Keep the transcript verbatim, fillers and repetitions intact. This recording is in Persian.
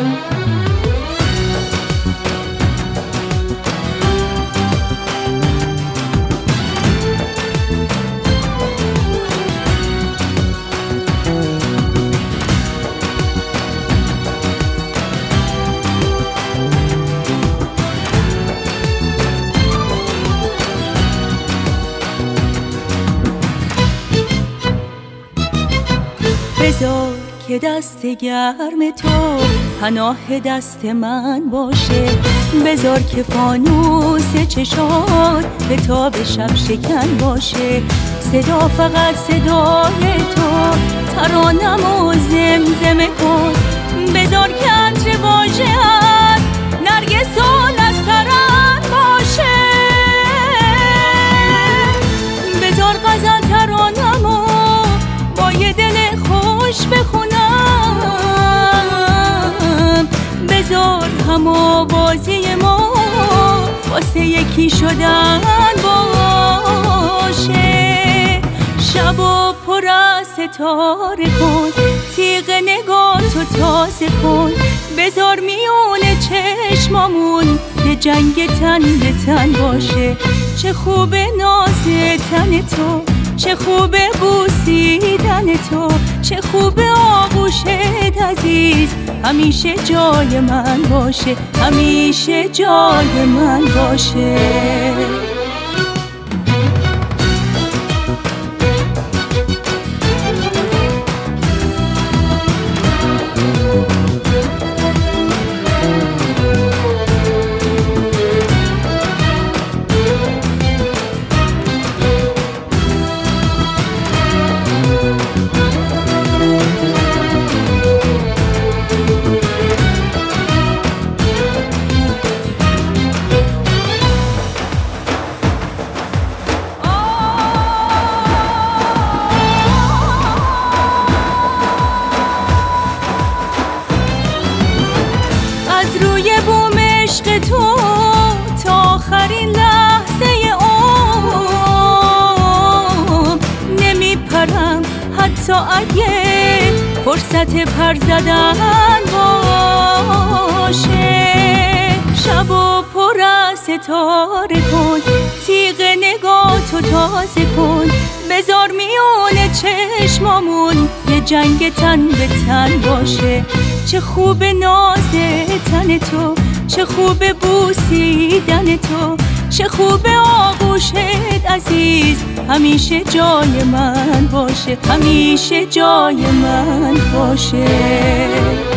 بذار که دست گرم تو پناه دست من باشه، بذار که فانوس چشات به تاب شب شکن باشه، صدا فقط صدای تو ترانمو زمزمه کن، بذار که عطر واژه‌ات نرگس و نسترن باشه، بذار غزل ترانمو با یه دل خوش بخونم، بذار هم آوازی ما واسه یکی شدن باشه، شبو پر از ستاره کن، تیغ نگاهتو تازه کن، بذار میون چشمامون یه جنگ تن به تن باشه، چه خوبه ناز تن تو، چه خوبه بوسیدن تو، چه خوبه آغوشت عزیز همیشه جای من باشه، همیشه جای من باشه. روی بوم عشق تو تا آخرین لحظه عمر نمیپرم، حتی اگه فرصت پر زدن باشه، شبو پر از ستاره کن، تیغ نگاهتو تازه کن، بذار میون چشمامون یه جنگ تن به تن باشه، چه خوب ناز تن تو، چه خوب بوسیدن تو، چه خوب آغوشت عزیز همیشه جای من باشه، همیشه جای من باشه.